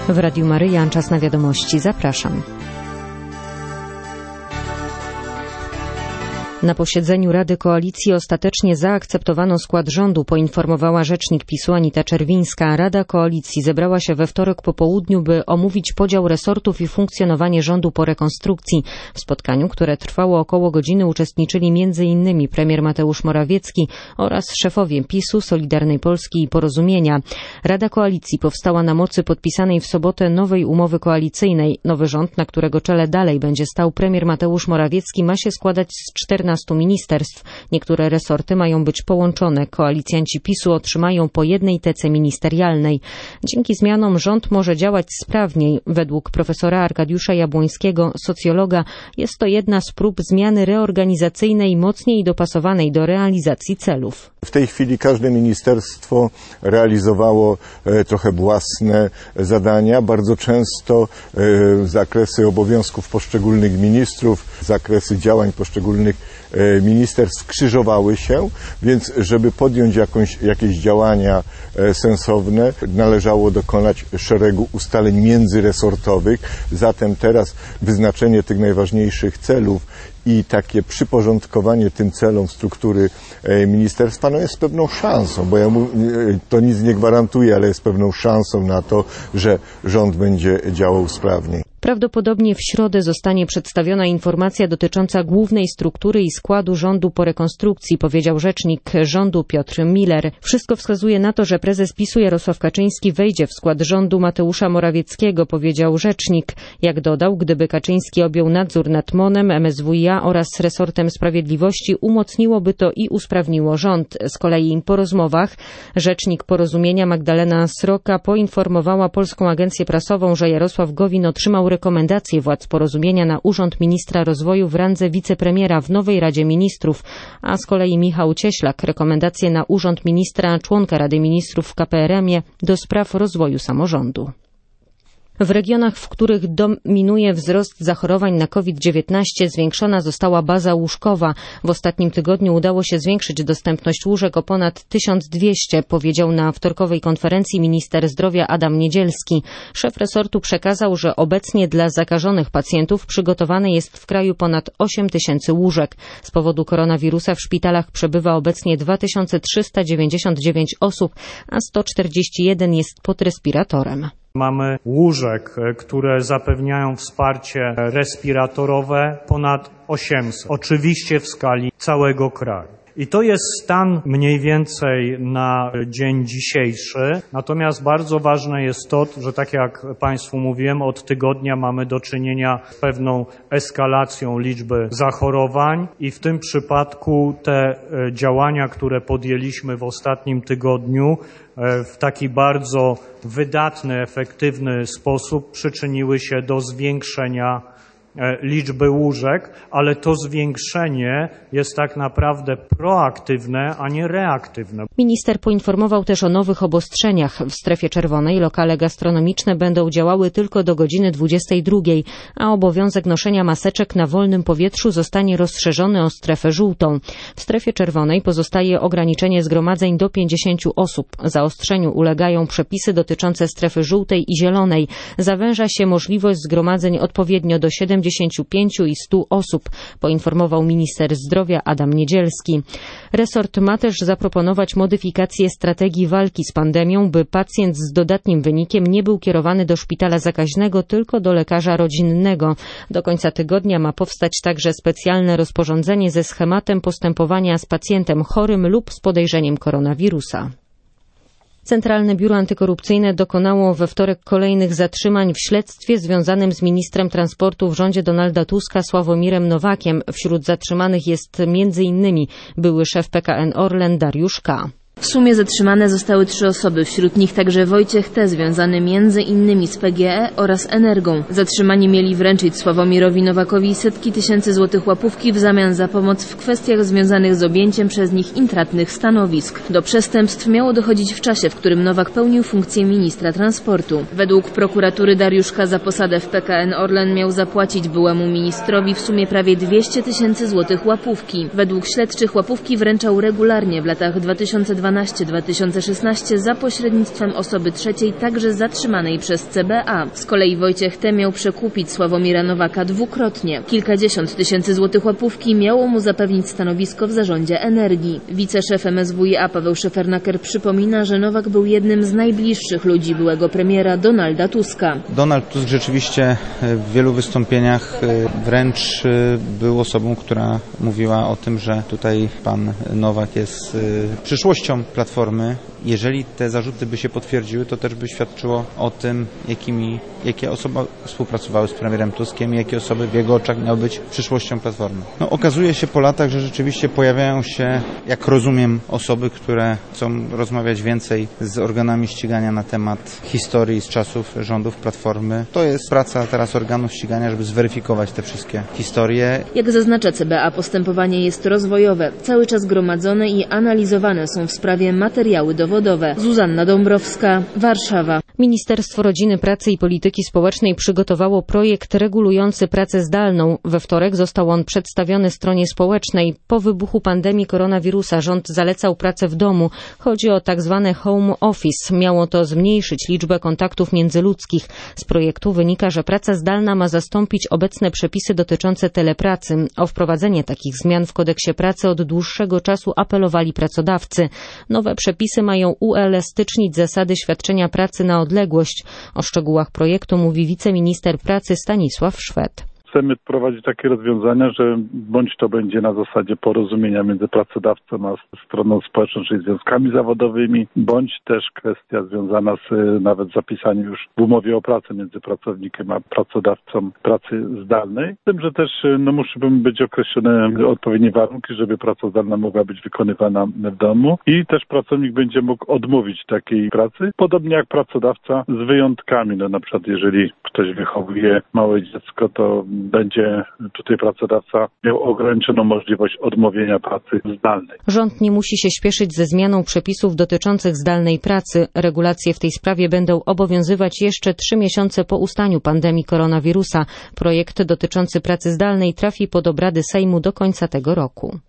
W Radiu Maryja, czas na wiadomości. Zapraszam. Na posiedzeniu Rady Koalicji ostatecznie zaakceptowano skład rządu, poinformowała rzecznik PiS-u Anita Czerwińska. Rada Koalicji zebrała się we wtorek po południu, by omówić podział resortów i funkcjonowanie rządu po rekonstrukcji. W spotkaniu, które trwało około godziny, uczestniczyli m.in. premier Mateusz Morawiecki oraz szefowie PiS-u, Solidarnej Polski i Porozumienia. Rada Koalicji powstała na mocy podpisanej w sobotę nowej umowy koalicyjnej. Nowy rząd, na którego czele dalej będzie stał premier Mateusz Morawiecki, ma się składać z 14 ministerstw. Niektóre resorty mają być połączone. Koalicjanci PiS-u otrzymają po jednej tece ministerialnej. Dzięki zmianom rząd może działać sprawniej. Według profesora Arkadiusza Jabłońskiego, socjologa, jest to jedna z prób zmiany reorganizacyjnej mocniej dopasowanej do realizacji celów. W tej chwili każde ministerstwo realizowało trochę własne zadania. Bardzo często zakresy obowiązków poszczególnych ministrów, zakresy działań poszczególnych ministerstw krzyżowały się, więc żeby podjąć jakieś działania sensowne, należało dokonać szeregu ustaleń międzyresortowych. Zatem teraz wyznaczenie tych najważniejszych celów i takie przyporządkowanie tym celom struktury ministerstwa jest pewną szansą, bo to nic nie gwarantuje, ale jest pewną szansą na to, że rząd będzie działał sprawniej. Prawdopodobnie w środę zostanie przedstawiona informacja dotycząca głównej struktury i składu rządu po rekonstrukcji, powiedział rzecznik rządu Piotr Miller. Wszystko wskazuje na to, że prezes PiS-u Jarosław Kaczyński wejdzie w skład rządu Mateusza Morawieckiego, powiedział rzecznik. Jak dodał, gdyby Kaczyński objął nadzór nad MON-em, MSWiA oraz resortem sprawiedliwości, umocniłoby to i usprawniło rząd. Z kolei po rozmowach rzecznik Porozumienia Magdalena Sroka poinformowała Polską Agencję Prasową, że Jarosław Gowin otrzymał rekomendacje władz Porozumienia na urząd ministra rozwoju w randze wicepremiera w nowej Radzie Ministrów, a z kolei Michał Cieślak rekomendacje na urząd ministra członka Rady Ministrów w KPRM-ie do spraw rozwoju samorządu. W regionach, w których dominuje wzrost zachorowań na COVID-19, zwiększona została baza łóżkowa. W ostatnim tygodniu udało się zwiększyć dostępność łóżek o ponad 1200, powiedział na wtorkowej konferencji minister zdrowia Adam Niedzielski. Szef resortu przekazał, że obecnie dla zakażonych pacjentów przygotowane jest w kraju ponad 8000 łóżek. Z powodu koronawirusa w szpitalach przebywa obecnie 2399 osób, a 141 jest pod respiratorem. Mamy łóżek, które zapewniają wsparcie respiratorowe ponad 800. Oczywiście w skali całego kraju. I to jest stan mniej więcej na dzień dzisiejszy. Natomiast bardzo ważne jest to, że tak jak Państwu mówiłem, od tygodnia mamy do czynienia z pewną eskalacją liczby zachorowań i w tym przypadku te działania, które podjęliśmy w ostatnim tygodniu, w taki bardzo wydatny, efektywny sposób przyczyniły się do zwiększenia liczby łóżek, ale to zwiększenie jest tak naprawdę proaktywne, a nie reaktywne. Minister poinformował też o nowych obostrzeniach. W strefie czerwonej lokale gastronomiczne będą działały tylko do godziny 22, a obowiązek noszenia maseczek na wolnym powietrzu zostanie rozszerzony o strefę żółtą. W strefie czerwonej pozostaje ograniczenie zgromadzeń do 50 osób. Zaostrzeniu ulegają przepisy dotyczące strefy żółtej i zielonej. Zawęża się możliwość zgromadzeń odpowiednio do 75 i 100 osób, poinformował minister zdrowia Adam Niedzielski. Resort ma też zaproponować modyfikację strategii walki z pandemią, by pacjent z dodatnim wynikiem nie był kierowany do szpitala zakaźnego, tylko do lekarza rodzinnego. Do końca tygodnia ma powstać także specjalne rozporządzenie ze schematem postępowania z pacjentem chorym lub z podejrzeniem koronawirusa. Centralne Biuro Antykorupcyjne dokonało we wtorek kolejnych zatrzymań w śledztwie związanym z ministrem transportu w rządzie Donalda Tuska Sławomirem Nowakiem. Wśród zatrzymanych jest m.in. były szef PKN Orlen Dariusz K. W sumie zatrzymane zostały 3 osoby, wśród nich także Wojciech T., związany m.in. z PGE oraz Energą. Zatrzymani mieli wręczyć Sławomirowi Nowakowi setki tysięcy złotych łapówki w zamian za pomoc w kwestiach związanych z objęciem przez nich intratnych stanowisk. Do przestępstw miało dochodzić w czasie, w którym Nowak pełnił funkcję ministra transportu. Według prokuratury Dariusz K. za posadę w PKN Orlen miał zapłacić byłemu ministrowi w sumie prawie 200 tysięcy złotych łapówki. Według śledczych łapówki wręczał regularnie w latach 2012 2012-2016 za pośrednictwem osoby trzeciej, także zatrzymanej przez CBA. Z kolei Wojciech T. miał przekupić Sławomira Nowaka dwukrotnie. Kilkadziesiąt tysięcy złotych łapówki miało mu zapewnić stanowisko w zarządzie Energii. Wiceszef MSWiA Paweł Szefernaker przypomina, że Nowak był jednym z najbliższych ludzi byłego premiera Donalda Tuska. Donald Tusk rzeczywiście w wielu wystąpieniach wręcz był osobą, która mówiła o tym, że tutaj pan Nowak jest przyszłością Platformy. Jeżeli te zarzuty by się potwierdziły, to też by świadczyło o tym, jakie osoby współpracowały z premierem Tuskiem i jakie osoby w jego oczach miały być przyszłością Platformy. Okazuje się po latach, że rzeczywiście pojawiają się, jak rozumiem, osoby, które chcą rozmawiać więcej z organami ścigania na temat historii z czasów rządów Platformy. To jest praca teraz organów ścigania, żeby zweryfikować te wszystkie historie. Jak zaznacza CBA, postępowanie jest rozwojowe. Cały czas gromadzone i analizowane są w sprawie materiały dowodowe. Zuzanna Dąbrowska, Warszawa. Ministerstwo Rodziny, Pracy i Polityki Społecznej przygotowało projekt regulujący pracę zdalną. We wtorek został on przedstawiony stronie społecznej. Po wybuchu pandemii koronawirusa rząd zalecał pracę w domu. Chodzi o tak zwane home office. Miało to zmniejszyć liczbę kontaktów międzyludzkich. Z projektu wynika, że praca zdalna ma zastąpić obecne przepisy dotyczące telepracy. O wprowadzenie takich zmian w kodeksie pracy od dłuższego czasu apelowali pracodawcy. Nowe przepisy mają uelastycznić zasady świadczenia pracy na odległość. O szczegółach projektu mówi wiceminister pracy Stanisław Szwed. Chcemy wprowadzić takie rozwiązania, że bądź to będzie na zasadzie porozumienia między pracodawcą a stroną społeczną, czyli związkami zawodowymi, bądź też kwestia związana z nawet zapisaniem już w umowie o pracę między pracownikiem a pracodawcą pracy zdalnej. Z tym, że też muszą być określone odpowiednie warunki, żeby praca zdalna mogła być wykonywana w domu i też pracownik będzie mógł odmówić takiej pracy, podobnie jak pracodawca z wyjątkami. Na przykład jeżeli ktoś wychowuje małe dziecko, to będzie tutaj pracodawca miał ograniczoną możliwość odmówienia pracy zdalnej. Rząd nie musi się śpieszyć ze zmianą przepisów dotyczących zdalnej pracy. Regulacje w tej sprawie będą obowiązywać jeszcze 3 miesiące po ustaniu pandemii koronawirusa. Projekt dotyczący pracy zdalnej trafi pod obrady Sejmu do końca tego roku.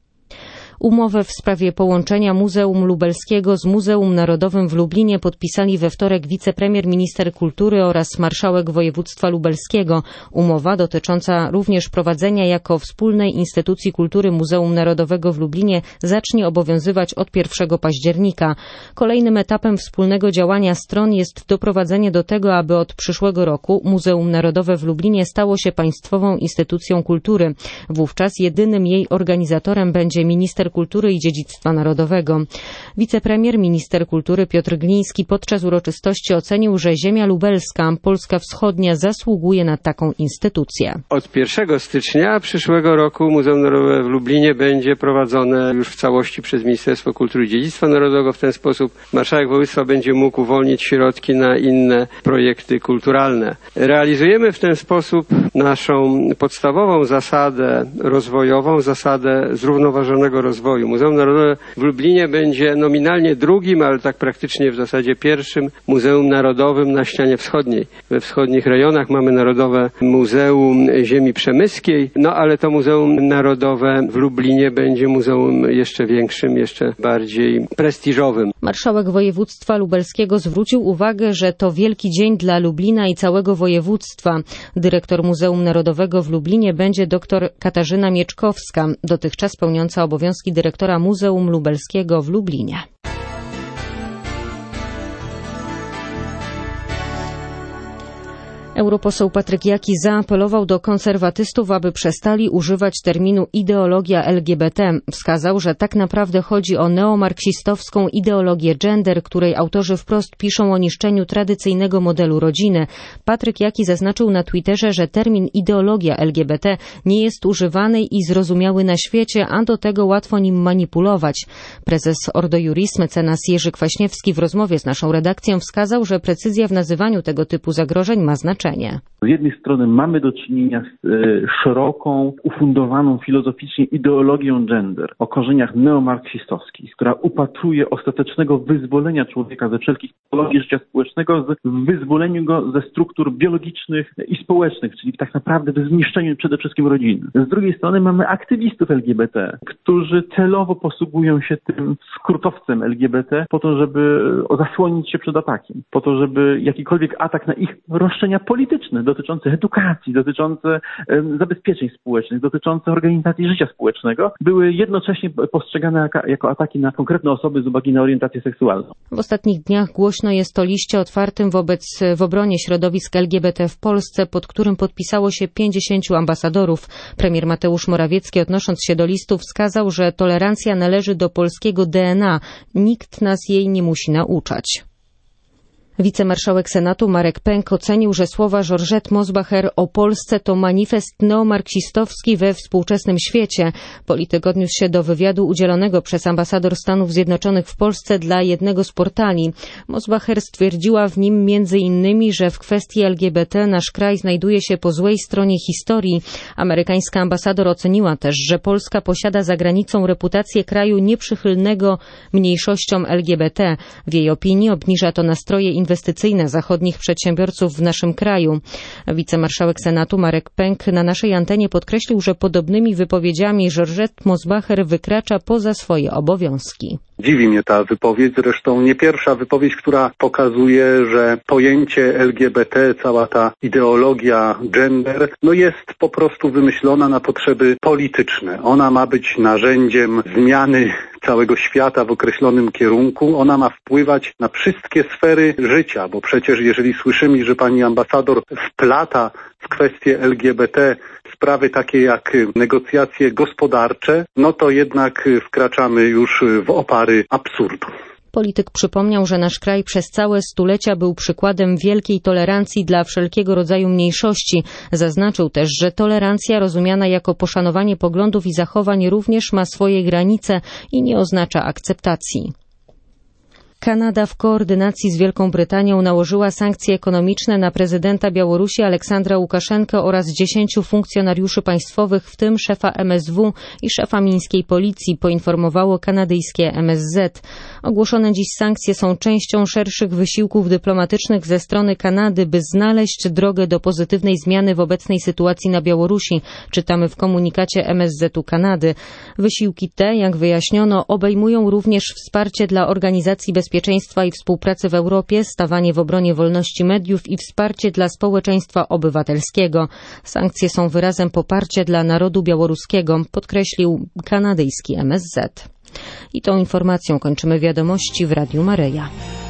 Umowę w sprawie połączenia Muzeum Lubelskiego z Muzeum Narodowym w Lublinie podpisali we wtorek wicepremier, minister kultury oraz marszałek województwa lubelskiego. Umowa dotycząca również prowadzenia jako wspólnej instytucji kultury Muzeum Narodowego w Lublinie zacznie obowiązywać od 1 października. Kolejnym etapem wspólnego działania stron jest doprowadzenie do tego, aby od przyszłego roku Muzeum Narodowe w Lublinie stało się państwową instytucją kultury. Wówczas jedynym jej organizatorem będzie minister kultury i dziedzictwa narodowego. Wicepremier, minister kultury Piotr Gliński podczas uroczystości ocenił, że ziemia lubelska, Polska Wschodnia zasługuje na taką instytucję. Od 1 stycznia przyszłego roku Muzeum Narodowe w Lublinie będzie prowadzone już w całości przez Ministerstwo Kultury i Dziedzictwa Narodowego. W ten sposób marszałek województwa będzie mógł uwolnić środki na inne projekty kulturalne. Realizujemy w ten sposób naszą podstawową zasadę rozwojową, zasadę zrównoważonego rozwoju. Muzeum Narodowe w Lublinie będzie nominalnie drugim, ale tak praktycznie w zasadzie pierwszym Muzeum Narodowym na ścianie wschodniej. We wschodnich rejonach mamy Narodowe Muzeum Ziemi Przemyskiej, ale to Muzeum Narodowe w Lublinie będzie muzeum jeszcze większym, jeszcze bardziej prestiżowym. Marszałek województwa lubelskiego zwrócił uwagę, że to wielki dzień dla Lublina i całego województwa. Dyrektor Muzeum Narodowego w Lublinie będzie dr Katarzyna Mieczkowska, dotychczas pełniąca obowiązki dyrektora Muzeum Lubelskiego w Lublinie. Europoseł Patryk Jaki zaapelował do konserwatystów, aby przestali używać terminu ideologia LGBT. Wskazał, że tak naprawdę chodzi o neomarksistowską ideologię gender, której autorzy wprost piszą o niszczeniu tradycyjnego modelu rodziny. Patryk Jaki zaznaczył na Twitterze, że termin ideologia LGBT nie jest używany i zrozumiały na świecie, a do tego łatwo nim manipulować. Prezes Ordo Iuris, mecenas Jerzy Kwaśniewski w rozmowie z naszą redakcją wskazał, że precyzja w nazywaniu tego typu zagrożeń ma znaczenie. Z jednej strony mamy do czynienia z szeroką, ufundowaną filozoficznie ideologią gender o korzeniach neomarksistowskich, która upatruje ostatecznego wyzwolenia człowieka ze wszelkich patologii życia społecznego, w wyzwoleniu go ze struktur biologicznych i społecznych, czyli tak naprawdę w zniszczeniu przede wszystkim rodziny. Z drugiej strony mamy aktywistów LGBT, którzy celowo posługują się tym skrótowcem LGBT po to, żeby zasłonić się przed atakiem, po to, żeby jakikolwiek atak na ich roszczenia polityczne dotyczące edukacji, dotyczące zabezpieczeń społecznych, dotyczące organizacji życia społecznego były jednocześnie postrzegane jako ataki na konkretne osoby z uwagi na orientację seksualną. W ostatnich dniach głośno jest o liście otwartym w obronie środowisk LGBT w Polsce, pod którym podpisało się 50 ambasadorów. Premier Mateusz Morawiecki, odnosząc się do listu, wskazał, że tolerancja należy do polskiego DNA. Nikt nas jej nie musi nauczać. Wicemarszałek Senatu Marek Pęk ocenił, że słowa Georgette Mosbacher o Polsce to manifest neomarksistowski we współczesnym świecie. Polityk odniósł się do wywiadu udzielonego przez ambasador Stanów Zjednoczonych w Polsce dla jednego z portali. Mosbacher stwierdziła w nim m.in., że w kwestii LGBT nasz kraj znajduje się po złej stronie historii. Amerykańska ambasador oceniła też, że Polska posiada za granicą reputację kraju nieprzychylnego mniejszościom LGBT. W jej opinii obniża to nastroje inwestycyjne zachodnich przedsiębiorców w naszym kraju. Wicemarszałek Senatu Marek Pęk na naszej antenie podkreślił, że podobnymi wypowiedziami Georgette Mosbacher wykracza poza swoje obowiązki. Dziwi mnie ta wypowiedź, zresztą nie pierwsza wypowiedź, która pokazuje, że pojęcie LGBT, cała ta ideologia gender, jest po prostu wymyślona na potrzeby polityczne. Ona ma być narzędziem zmiany całego świata w określonym kierunku. Ona ma wpływać na wszystkie sfery życia, bo przecież jeżeli słyszymy, że pani ambasador wplata w kwestie LGBT sprawy takie jak negocjacje gospodarcze, to jednak wkraczamy już w opary absurdu. Polityk przypomniał, że nasz kraj przez całe stulecia był przykładem wielkiej tolerancji dla wszelkiego rodzaju mniejszości. Zaznaczył też, że tolerancja rozumiana jako poszanowanie poglądów i zachowań również ma swoje granice i nie oznacza akceptacji. Kanada w koordynacji z Wielką Brytanią nałożyła sankcje ekonomiczne na prezydenta Białorusi Aleksandra Łukaszenkę oraz 10 funkcjonariuszy państwowych, w tym szefa MSW i szefa mińskiej policji, poinformowało kanadyjskie MSZ. Ogłoszone dziś sankcje są częścią szerszych wysiłków dyplomatycznych ze strony Kanady, by znaleźć drogę do pozytywnej zmiany w obecnej sytuacji na Białorusi, czytamy w komunikacie MSZ-u Kanady. Wysiłki te, jak wyjaśniono, obejmują również wsparcie dla organizacji bezpieczeństwa i współpracy w Europie, stawanie w obronie wolności mediów i wsparcie dla społeczeństwa obywatelskiego. Sankcje są wyrazem poparcia dla narodu białoruskiego, podkreślił kanadyjski MSZ. I tą informacją kończymy wiadomości w Radiu Maryja.